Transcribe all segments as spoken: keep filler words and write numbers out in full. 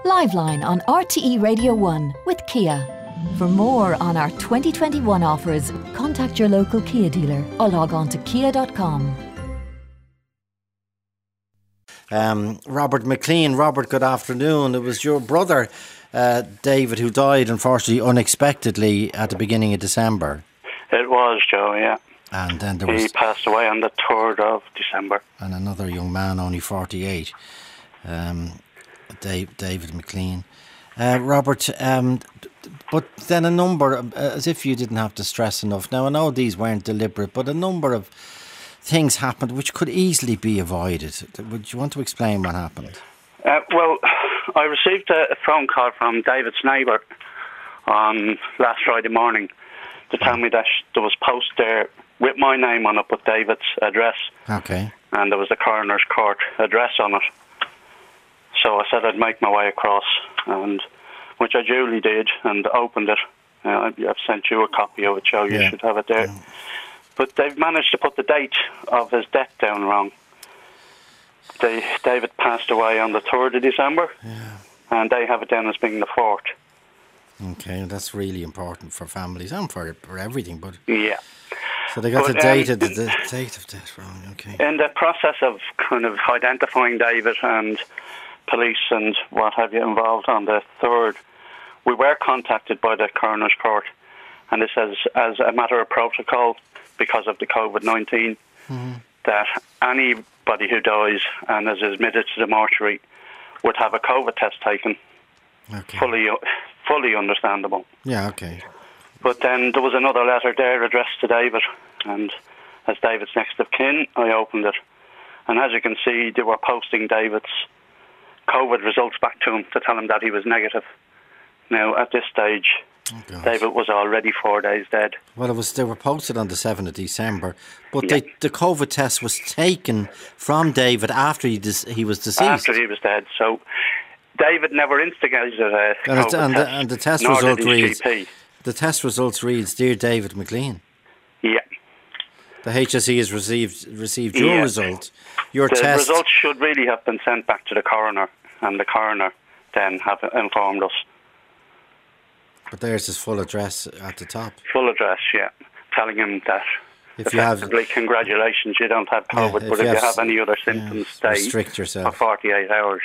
Liveline on R T E Radio one with Kia. For more on our twenty twenty-one offers, contact your local Kia dealer or log on to kia dot com. Um, Robert McLean. Robert, good afternoon. It was your brother, uh, David, who died, unfortunately, unexpectedly at the beginning of December. It was, Joe, yeah. And then there was... He passed away on the third of December. And another young man, only forty-eight, um, Dave, David McLean. Uh, Robert, um, but then a number, of, as if you didn't have to stress enough. Now, I know these weren't deliberate, but a number of things happened which could easily be avoided. Would you want to explain what happened? Uh, well, I received a phone call from David's neighbour on last Friday morning to tell me that there was post there with my name on it, but David's address. Okay. And there was the coroner's court address on it. So I said I'd make my way across, and which I duly did, and opened it. Uh, I've sent you a copy of it, Joe. You yeah. should have it there. Yeah. But they've managed to put the date of his death down wrong. They, David passed away on the third of December, yeah. and they have it down as being the fourth. Okay, that's really important for families and for, for everything. But yeah. So they got but, the date um, of the, the date of death wrong. Okay. In the process of kind of identifying David and police and what have you involved on the third, we were contacted by the coroner's court, and it says as a matter of protocol, because of the COVID nineteen, mm-hmm. that anybody who dies and is admitted to the mortuary would have a COVID test taken. Okay. Fully, fully understandable. Yeah, okay. But then there was another letter there addressed to David, and as David's next of kin, I opened it. And as you can see, they were posting David's COVID results back to him to tell him that he was negative. Now, at this stage, oh, David was already four days dead. Well, it was they were posted on the seventh of December, but yeah. they, the COVID test was taken from David after he dis, he was deceased. After he was dead. So David never instigated a and COVID it, and, test, the, and the test nor result did his reads. G P. The test results reads, "Dear David McLean." Yeah. The H S E has received received your yeah. result. Your the test. results should really have been sent back to the coroner, and the coroner then have informed us. But there's his full address at the top. Full address, yeah. Telling him that if you have, congratulations, you don't have COVID, yeah, if but you if have, you have any other symptoms, yeah, stay restrict yourself for forty-eight hours.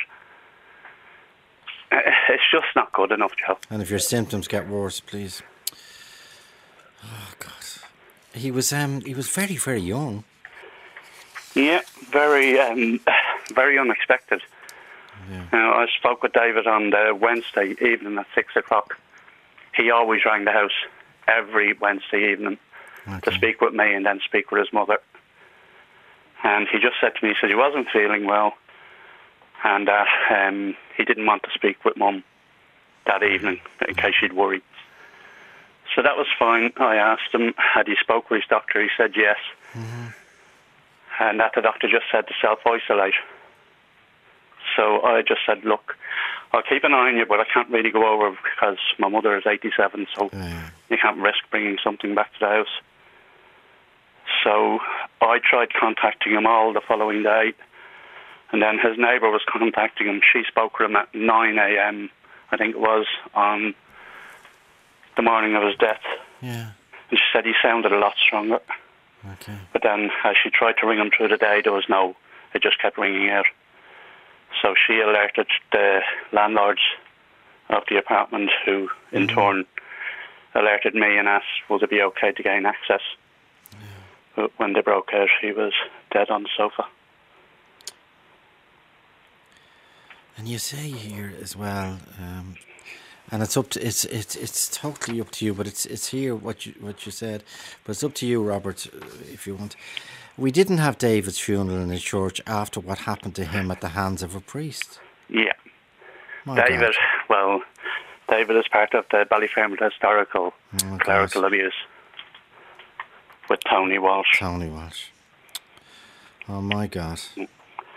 It's just not good enough, Joe. And if your symptoms get worse, please. Oh God, he was um he was very very young. Yeah, very um very unexpected. Yeah. Now, I spoke with David on the Wednesday evening at six o'clock. He always rang the house every Wednesday evening okay. to speak with me and then speak with his mother. And he just said to me, he said he wasn't feeling well, and that um, he didn't want to speak with Mum that evening in case she'd worry. So that was fine. I asked him, had he spoke with his doctor? He said yes. Mm-hmm. And that the doctor just said to self-isolate. So I just said, look, I'll keep an eye on you, but I can't really go over because my mother is eighty-seven, so yeah. you can't risk bringing something back to the house. So I tried contacting him all the following day, and then his neighbour was contacting him. She spoke to him at nine a.m., I think it was, on the morning of his death. Yeah. And she said he sounded a lot stronger. Okay. But then as she tried to ring him through the day, there was no, it just kept ringing out. So she alerted the landlords of the apartment, who in mm-hmm. turn alerted me and asked would it be okay to gain access. Yeah. But when they broke out, he was dead on the sofa. And you say here as well, um, and it's up to it's it's it's totally up to you, but it's it's here what you what you said, but it's up to you, Robert, if you want. We didn't have David's funeral in the church after what happened to him at the hands of a priest. Yeah. My David, God. well, David is part of the Ballyfermot Historical oh, Clerical God. Abuse with Tony Walsh. Tony Walsh. Oh, my God. Mm.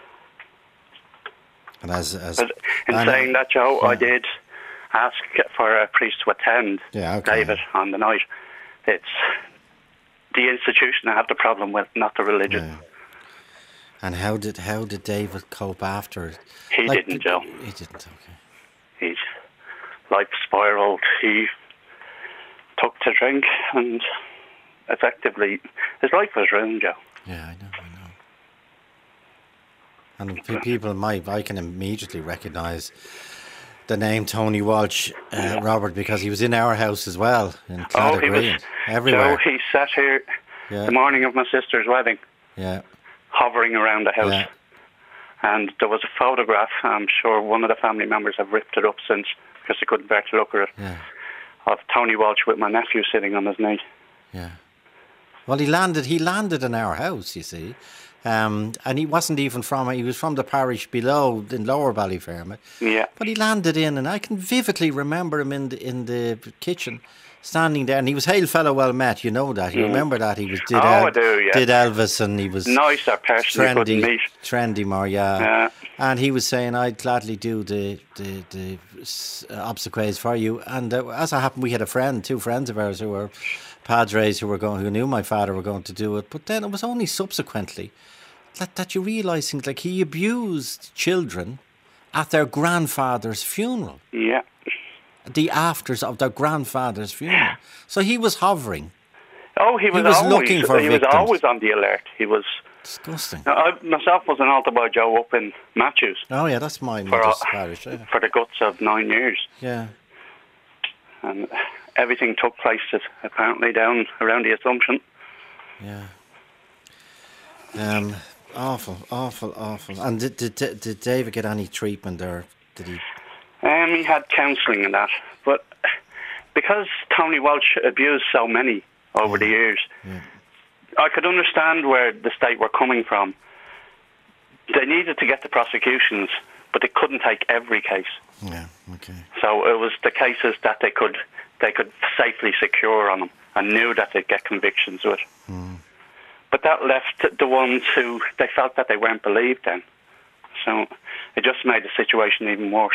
And as, as but in and saying that, Joe, yeah. I did ask for a priest to attend yeah, okay. David on the night. It's the institution I have the problem with, not the religion. Yeah. And how did how did David cope after? He like, didn't, Joe. He didn't, okay. life spiraled. He took to drink and effectively his life was ruined, Joe. Yeah, I know, I know. And pe- people might, I can immediately recognise the name Tony Walsh, uh, Robert, because he was in our house as well, in Claddagh Oh, he Green, was, everywhere. Joe, he sat here Yeah. the morning of my sister's wedding, Yeah, hovering around the house. yeah, And there was a photograph, I'm sure one of the family members have ripped it up since, because they couldn't bear to look at it, yeah, of Tony Walsh with my nephew sitting on his knee. yeah. Well, he landed. He landed in our house, you see, um, and he wasn't even from. He was from the parish below in Lower Ballyfermot. Yeah. But he landed in, and I can vividly remember him in the in the kitchen, standing there, and he was hail fellow well met. You know that. You Mm. remember that he was did. Oh, El- I do, yeah. Did Elvis, and he was Nicer person you couldn't trendy, meet. trendy more, yeah. Yeah. And he was saying, "I'd gladly do the the, the s- obsequies for you." And uh, as it happened, we had a friend, two friends of ours who were padres who were going, who knew my father were going to do it. But then it was only subsequently that that you realise things like he abused children at their grandfather's funeral, Yeah. the afters of their grandfather's funeral. So he was hovering. Oh, he was, was always, looking for he victims. was always on the alert. He was... Disgusting. Now, I myself was an altar boy, Joe, up in Matthews Oh yeah, that's my for, mother's uh, parish. Yeah. for the guts of nine years. yeah. And everything took place apparently down around the Assumption. Yeah. Um, awful, awful, awful. And did, did did David get any treatment, or did he? Um, he had counselling and that. But because Tony Walsh abused so many over the years, Yeah. I could understand where the state were coming from. They needed to get the prosecutions, but they couldn't take every case. Yeah. Okay. So it was the cases that they could they could safely secure on them and knew that they'd get convictions with. Mm. But that left the ones who they felt that they weren't believed then. So it just made the situation even worse.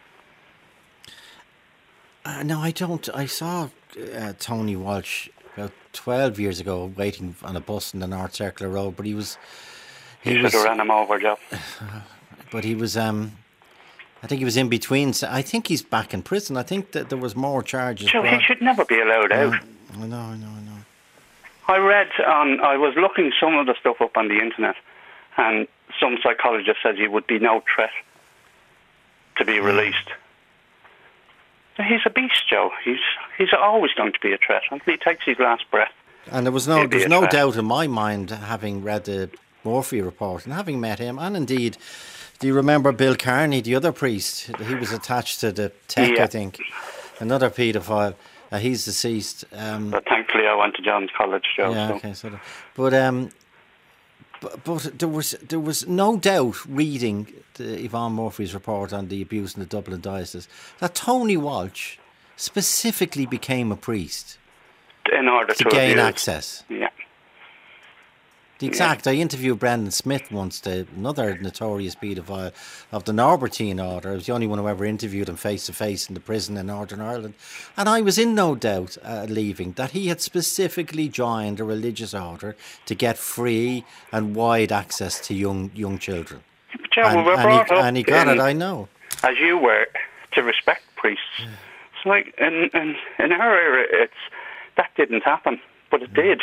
Uh, no, I don't. I saw uh, Tony Walsh about twelve years ago waiting on a bus in the North Circular Road, but he was. He You should was. have ran him over, Joe. But he was. Um, I think he was in between. So I think he's back in prison. I think that there was more charges. Joe, he brought. should never be allowed out. I know. I know. I know. I read on, I was looking some of the stuff up on the internet, and some psychologist says he would be no threat to be released. He's a beast, Joe. He's he's always going to be a threat until he takes his last breath. And there was no, He'd be there's a no threat. doubt in my mind, having read the Murphy report and having met him, and indeed, do you remember Bill Carney, the other priest? He was attached to the Tech, Yeah. I think, another paedophile. Uh, he's deceased. Um, But thankfully, I went to John's College, Joe. yeah, so. okay, sort of. But um, but, but there was there was no doubt reading the Yvonne Murphy's report on the abuse in the Dublin diocese that Tony Walsh specifically became a priest In order to to gain abuse. access. Yeah. The exact. I interviewed Brendan Smith once, the another notorious paedophile of the Norbertine order. I was the only one who ever interviewed him face to face in the prison in Northern Ireland, and I was in no doubt uh, leaving that he had specifically joined a religious order to get free and wide access to young young children. Joe, and, we were and brought he, up and he got in- it. I know. as you were, to respect priests. It's like in, in in our era, it's that didn't happen, but it did.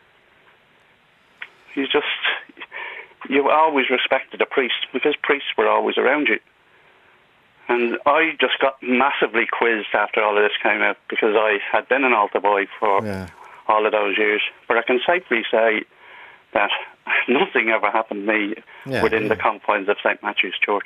You just you always respected a priest because priests were always around you. And I just got massively quizzed after all of this came out because I had been an altar boy for Yeah. all of those years. But I can safely say that nothing ever happened to me Yeah, within yeah. the confines of Saint Matthew's Church.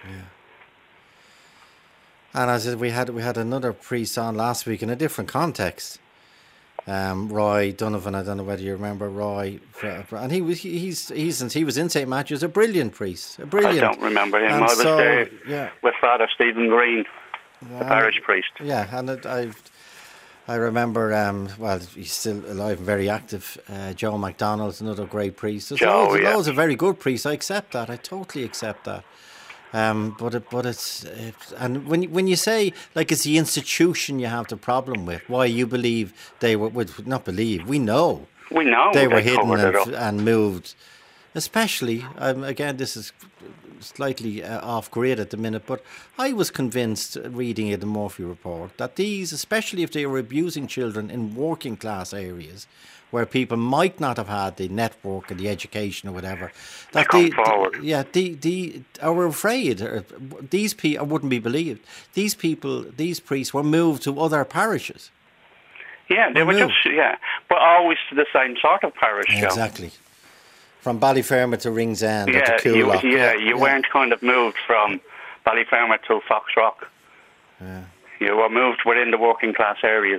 And as I said, we had we had another priest on last week in a different context. Um, Roy Donovan, I don't know whether you remember Roy, and he was he, he's he's since he was in Saint Matthew's, a brilliant priest, a brilliant. I don't remember him. And I was so, there yeah. with Father Stephen Green, the Um, parish priest. Yeah, and it, I I remember, um, well, he's still alive and very active. Uh, Joe MacDonald's another great priest. There's Joe, loads, yeah. loads of very good priests. I accept that. I totally accept that. Um, but it, but it's, it's and when you, when you say like it's the institution you have the problem with, why you believe they were would not believe we know We know they were hidden covered it up. and, and moved especially, um, again, this is slightly uh, off grid at the minute, but I was convinced, uh, reading the Murphy report, that these, especially if they were abusing children in working class areas, where people might not have had the network and the education or whatever, that come they, forward. yeah, the the are afraid. Or these people, I wouldn't be believed. These people, these priests, were moved to other parishes. Yeah, they were moved. just yeah, but always to the same sort of parish. Joe. Exactly. From Ballyfermot to Ringsend Yeah, or to you, Coolock. yeah, yeah, you yeah. weren't kind of moved from Ballyfermot to Foxrock. Yeah. You were moved within the working class areas.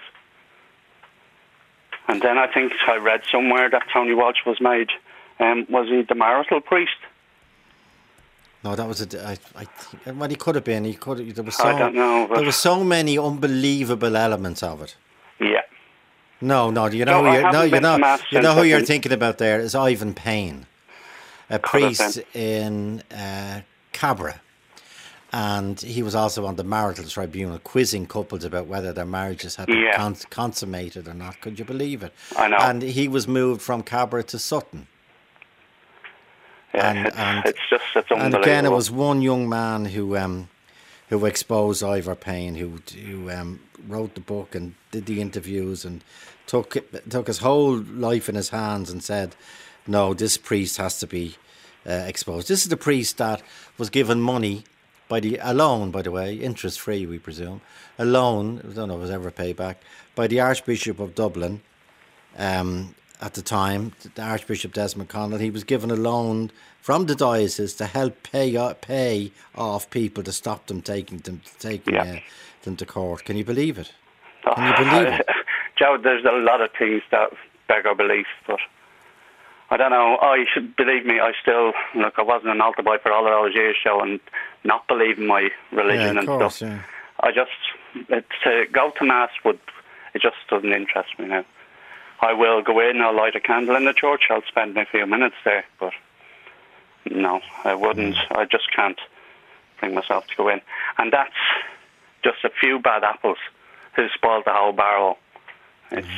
And then I think I read somewhere that Tony Walsh was made, um, was he the marital priest? No, that was a. I, I think, well, he could have been. He could. Have, there was so. I don't know. There were so many unbelievable elements of it. Yeah. No, no. You know, No, who I you're, no, haven't you been to know, Mass you know since who I've you're been- thinking about there is Ivan Payne, a Could have priest in uh, Cabra, and he was also on the marital tribunal, quizzing couples about whether their marriages had been Yeah. cons- consummated or not. Could you believe it? I know. And he was moved from Cabra to Sutton. Yeah, And- it's, and- it's just, it's And unbelievable. again, it was one young man who um, who exposed Ivor Payne, who who um, wrote the book and did the interviews and took took his whole life in his hands and said, "No, this priest has to be uh, exposed." This is the priest that was given money by the a loan, by the way, interest free, we presume, a loan. I don't know if it was ever paid back by the Archbishop of Dublin. Um, at the time, the Archbishop Desmond Connell, he was given a loan from the diocese to help pay uh, pay off people to stop them taking them taking Yeah. uh, them to court. Can you believe it? Can you believe it? Joe, there's a lot of things that beg our belief, but I don't know. I should believe me. I still look. I wasn't an altar boy for all of those years, Joe, and not believe in my religion Yeah, of and course, stuff. yeah. I just it, to go to mass would it just doesn't interest me now. I will go in. I'll light a candle in the church. I'll spend a few minutes there, but no, I wouldn't. I just can't bring myself to go in, and that's just a few bad apples who spoiled the whole barrel. It's.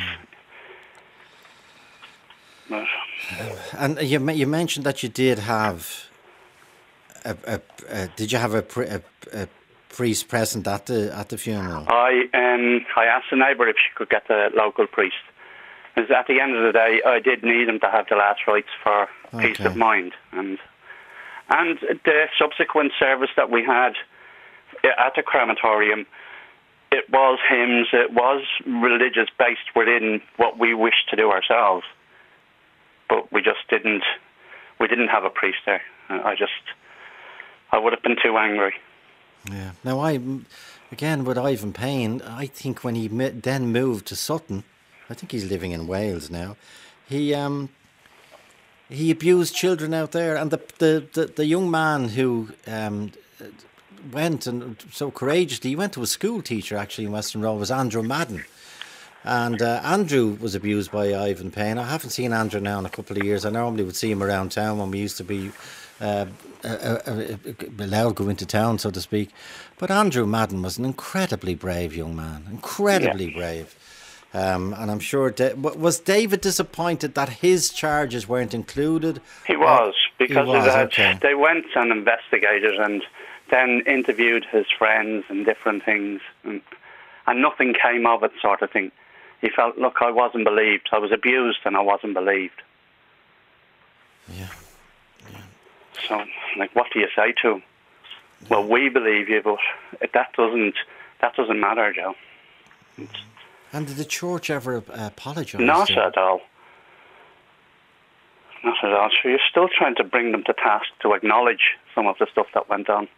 But, And you you mentioned that you did have a, a, a did you have a, pri- a, a priest present at the at the funeral? I um I asked the neighbour if she could get the local priest. Because at the end of the day, I did need him to have the last rites for peace Okay. of mind, and and the subsequent service that we had at the crematorium, it was hymns, it was religious based within what we wished to do ourselves, but we just didn't we didn't have a priest there. I just I would have been too angry. Yeah. Now I again with Ivan Payne, I think when he mi- then moved to Sutton, I think he's living in Wales now. He um he abused children out there, and the the the, the young man who um went and so courageously, he went to a school teacher actually in Western Row, was Andrew Madden. And uh, Andrew was abused by Ivan Payne. I haven't seen Andrew now in a couple of years. I normally would see him around town when we used to be uh, uh, uh, allowed to go into town, so to speak. But Andrew Madden was an incredibly brave young man, incredibly Yeah. brave. Um, and I'm sure, da- was David disappointed that his charges weren't included? He was, because was, they, had, okay. they went and investigated and then interviewed his friends and different things, and, and nothing came of it, sort of thing. He felt, look, I wasn't believed. I was abused and I wasn't believed. Yeah. So, like, what do you say to him? Well, we believe you, but that doesn't that doesn't matter, Joe. It's And did the church ever uh, apologise? not to him? at all. Not at all. So you're still trying to bring them to task to acknowledge some of the stuff that went on.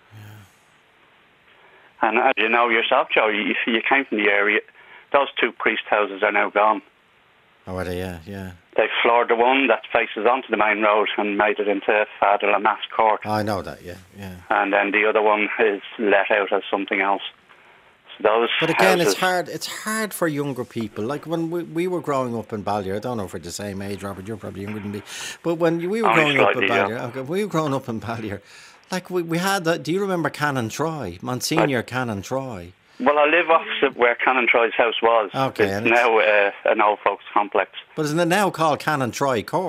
And as you know yourself, Joe, you, you came from the area. Those two priest houses are now gone. Oh, are they? Yeah, yeah. They floored the one that faces onto the main road and made it into Father Lamass Court. I know that, yeah, yeah. And then the other one is let out as something else. So those But again, houses, it's hard. It's hard for younger people. Like when we, we were growing up in Ballier, I don't know if we're the same age, Robert. You're probably younger than me. But when we were Only growing up in slightly, yeah. Ballier, okay, we were growing up in Ballier. Like we, we had. That, do you remember Canon Troy, Monsignor Canon Troy? Well, I live opposite where Canon Troy's house was. Okay, It's and it's- now uh, an old folks complex. But isn't it now called Canon Troy Court?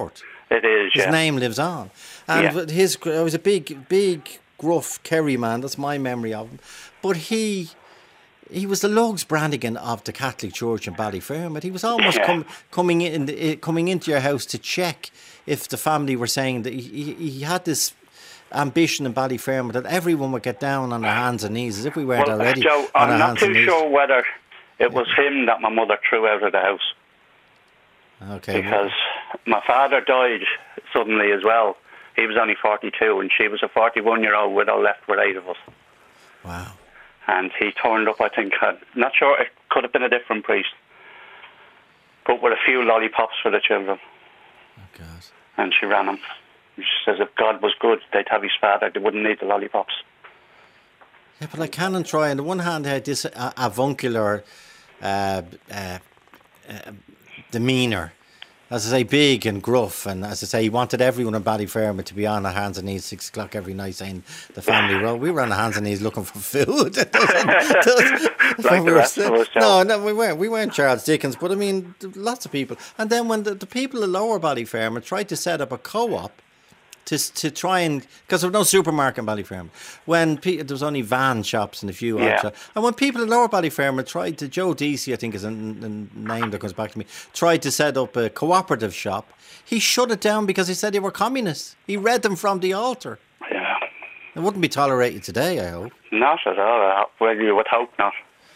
It is, His yeah. name lives on. And Yeah. his, I was a big, big, gruff Kerry man. That's my memory of him. But he... He was the Lugs Brannigan of the Catholic Church in Ballyfermot. He was almost Yeah. com- coming in, uh, coming into your house to check if the family were saying that he, he, he had this ambition in Ballyfermot that everyone would get down on their hands and knees, as if we weren't Well, already Joe, on I'm our not hands too and knees. sure whether it was him that my mother threw out of the house. Okay, Because my father died suddenly as well. He was only forty-two, and she was a forty-one-year-old widow left with eight of us. wow. And he turned up, I think, I'm not sure, it could have been a different priest, but with a few lollipops for the children. Oh, God. And she ran him. She says if God was good, they'd have his father, they wouldn't need the lollipops. Yeah, but I can try. On the one hand, I had this uh, avuncular uh, uh, uh, demeanour. As I say, big and gruff, and as I say, he wanted everyone in Ballyfermot to be on their hands and knees six o'clock every night, saying the family road. We were on our hands and knees looking for food. It doesn't- it doesn't- Like we the were rest still- of us, Joe. no, no, we weren't. We weren't Charles Dickens, but I mean, lots of people. And then when the, the people in Lower Ballyfermot tried to set up a co-op to to try and, because there was no supermarket in Ballyfermot, when pe- there was only van shops and a few Yeah. odd shops, and when people in Lower Ballyfermot tried to, Joe Deasy, I think is a, n- a name that comes back to me, tried to set up a cooperative shop, he shut it down because he said they were communists. He read them from the altar. Yeah. It wouldn't be tolerated today, I hope. Not at all. Well, you would hope not.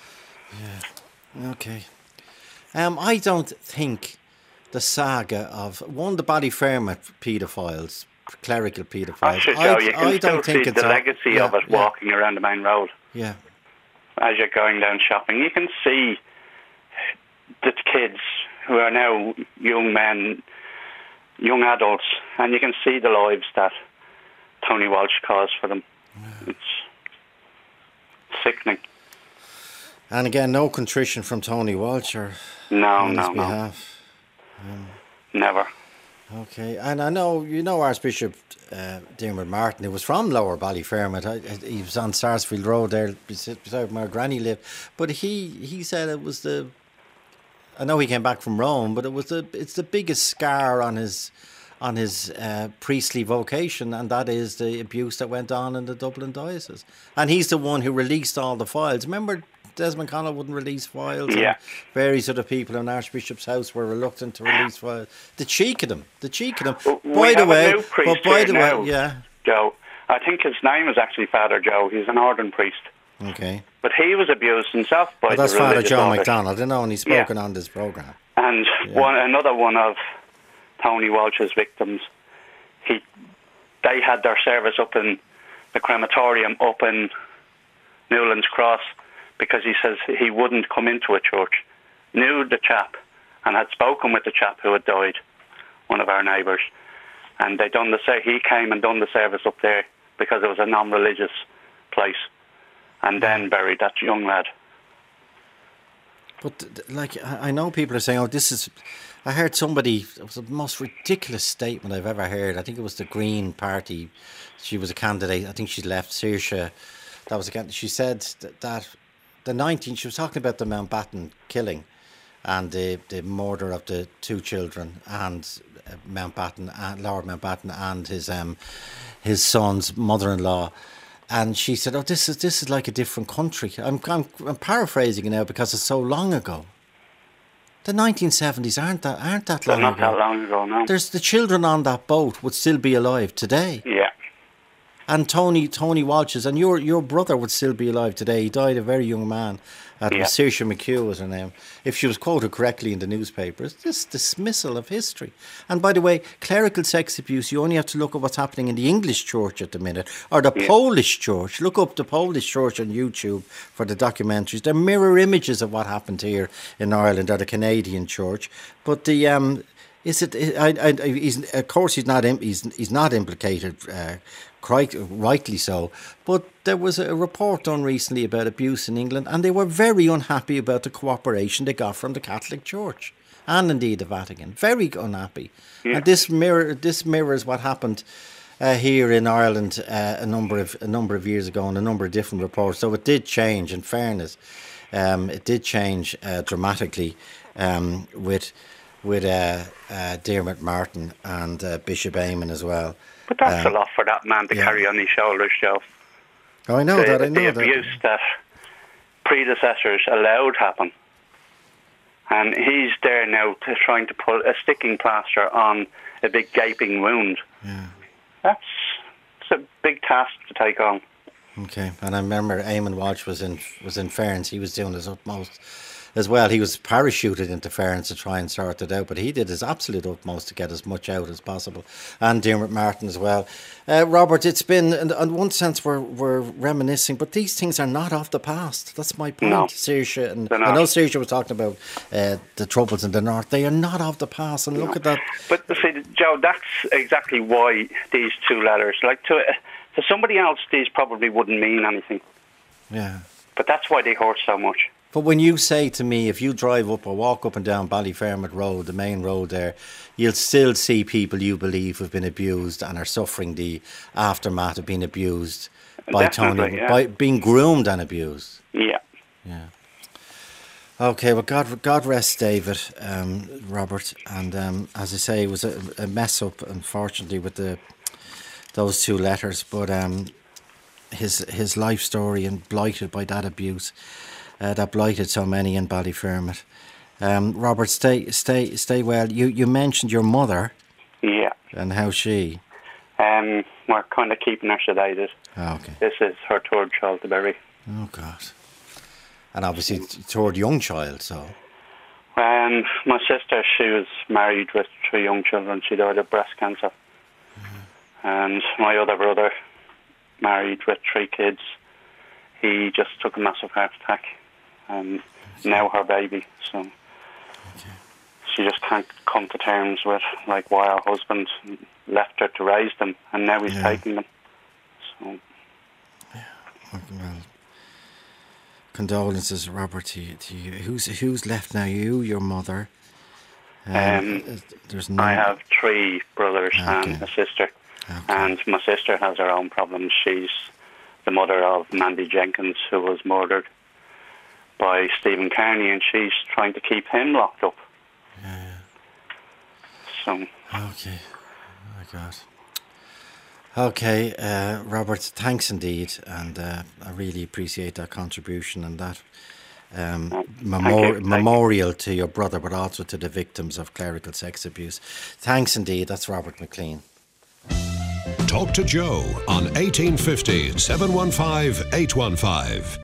Okay. Um, I don't think the saga of one, the Ballyfermot paedophiles, clerical paedophiles. Actually, I, Joe, you I can still don't see think the it's a- legacy yeah, of it yeah, walking around the main road. Yeah. As you're going down shopping, you can see the kids who are now young men, young adults, and you can see the lives that Tony Walsh caused for them. It's sickening. And again, no contrition from Tony Walsh or No, on no, his no. behalf. Never. Okay, and I know you know Archbishop uh, Dermot Martin, who was from Lower Ballyfermot. I, I, he was on Sarsfield Road there beside beside where my granny lived. But he, he said it was the. I know he came back from Rome, but it was the it's the biggest scar on his on his uh, priestly vocation, and that is the abuse that went on in the Dublin diocese. And he's the one who released all the files. Remember, Desmond Connell wouldn't release files. Yeah. And various other people in Archbishop's house were reluctant to release files. The cheek of them. The cheek of them. Well, by we the have a way, new priest but by here the now. way, yeah. Joe. I think his name is actually Father Joe. He's an ordained priest. Okay. But he was abused himself by Well, that's the Father religious John orders. MacDonald. I know, and he's spoken on this programme. And Yeah. one another one of Tony Walsh's victims, he they had their service up in the crematorium up in Newlands Cross because he says he wouldn't come into a church, knew the chap and had spoken with the chap who had died, one of our neighbours, and they done the sa- he came and done the service up there because it was a non-religious place, and then buried that young lad. But, th- th- like, I I know people are saying, oh, this is... I heard somebody... It was the most ridiculous statement I've ever heard. I think it was the Green Party. She was a candidate. I think she's left Saoirse. That was a candidate. She said that, that the nineteen... She was talking about the Mountbatten killing and the, the murder of the two children and uh, Mountbatten, and Lord Mountbatten and his um his son's mother-in-law. And she said, "Oh, this is this is like a different country." I'm I'm, I'm paraphrasing it now because it's so long ago. The nineteen seventies aren't that aren't that But long not ago. that long ago, no. There's the children on that boat would still be alive today, Yeah. and Tony Tony Walsh's and your your brother would still be alive today. He died a very young man. Uh, Yeah. Saoirse McHugh was her name. If she was quoted correctly in the newspapers, this dismissal of history. And by the way, clerical sex abuse, you only have to look at what's happening in the English church at the minute, or the Yeah. Polish church. Look up the Polish church on YouTube for the documentaries. They're mirror images of what happened here in Ireland, or the Canadian church. But the um, is it? I, I, he's, of course, he's not. Im- he's he's not implicated. Uh, Quite rightly so, but there was a report done recently about abuse in England, and they were very unhappy about the cooperation they got from the Catholic Church and indeed the Vatican. Very unhappy, Yeah. and this mirror this mirrors what happened uh, here in Ireland uh, a number of a number of years ago in a number of different reports. So it did change. In fairness, um, it did change uh, dramatically um, with. with uh, uh, Dermot Martin and uh, Bishop Eamon as well. But that's um, a lot for that man to yeah. carry on his shoulders, Joe. Oh, I know the, that, I know the that. The abuse that predecessors allowed happen. And he's there now to trying to put a sticking plaster on a big gaping wound. Yeah. That's it's a big task to take on. Okay, and I remember Eamon Walsh was in was in Ferns. He was doing his utmost as well. He was parachuted into Ferns to try and sort it out, but he did his absolute utmost to get as much out as possible. And Dermot Martin as well. Uh, Robert, it's been, in, in one sense, we're we're reminiscing, but these things are not of the past. That's my point, no, Saoirse. And I know Saoirse was talking about uh, the troubles in the north. They are not of the past, and no. look at that. But see, Joe, that's exactly why these two letters, like to to somebody else, these probably wouldn't mean anything. Yeah. But that's why they hurt so much. But when you say to me, if you drive up or walk up and down Ballyfermot Road, the main road there, you'll still see people you believe have been abused and are suffering the aftermath of being abused by Definitely, Tony, yeah. by being groomed and abused. Yeah. Yeah. Okay, well, God, God rest David, um, Robert, and um, as I say, it was a, a mess up, unfortunately, with the those two letters. But um, his his life story and blighted by that abuse. Uh, that blighted so many in Ballyfermot. Um, Robert, stay, stay, stay well. You you mentioned your mother. Yeah. And how she? Um, we're kind of keeping her sedated. Oh, okay. This is her third child to bury. Oh God. And obviously third young child. So. Um, my sister, she was married with three young children. She died of breast cancer. Mm-hmm. And my other brother, married with three kids. He just took a massive heart attack. Um, now her baby, so okay. She just can't come to terms with like why her husband left her to raise them, and now he's yeah. taking them. So, yeah. Well, condolences, Robert, to you, to you. Who's who's left now? You, your mother. Um, um, there's no. I have three brothers okay. and a sister, okay. and my sister has her own problems. She's the mother of Mandy Jenkins, who was murdered by Stephen Kearney, and she's trying to keep him locked up. Yeah. So. Okay. Oh my God. Okay, uh, Robert. Thanks indeed, and uh, I really appreciate that contribution and that um, oh, memor- you. memorial you. to your brother, but also to the victims of clerical sex abuse. Thanks indeed. That's Robert McLean. Talk to Joe on eighteen fifty, seven one five, eight one five.